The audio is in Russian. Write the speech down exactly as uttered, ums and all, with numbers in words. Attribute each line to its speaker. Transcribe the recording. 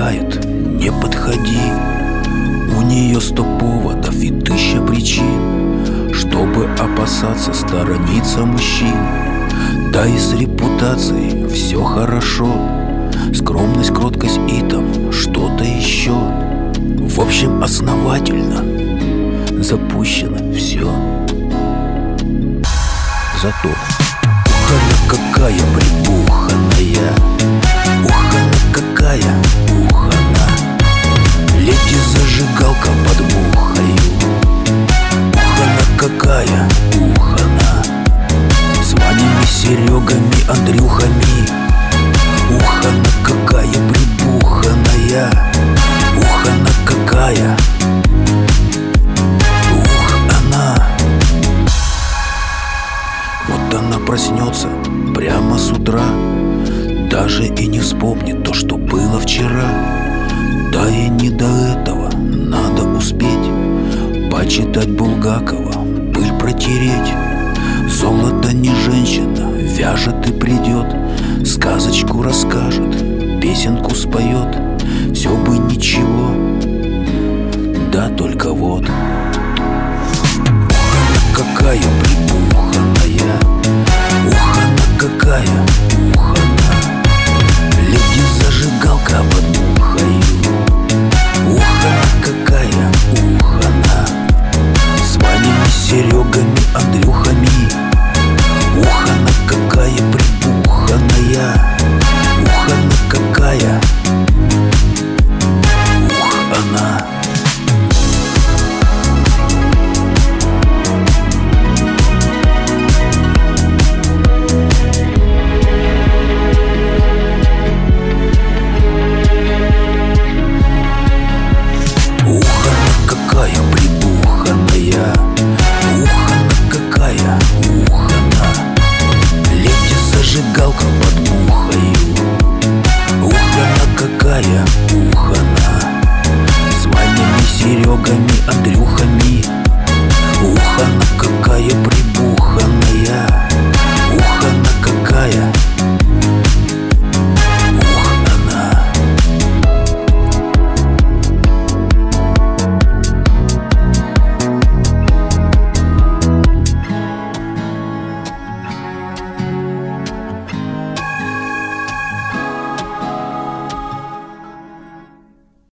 Speaker 1: предостерегает: не подходи. У нее сто поводов и тысяча причин, чтобы опасаться, сторониться мужчин. Да и с репутацией все хорошо. Скромность, кроткость и там что-то еще. В общем, основательно запущено все. Зато ух, она какая прибуханная, ух, она какая, ух, она леди зажигалка под мухою. Ух, она какая, ух, она с Ванями, Серегами, Андрюхами. Ух, она какая прибуханная, ух, она какая, ух, она. Вот она проснется прямо с утра, даже и не вспомнит то, что было вчера. Да и не до этого, надо успеть почитать Булгакова, пыль протереть. Золото не женщина, вяжет и придет, сказочку расскажет, песенку споет. Все бы ничего, да только вот. Ух, она какая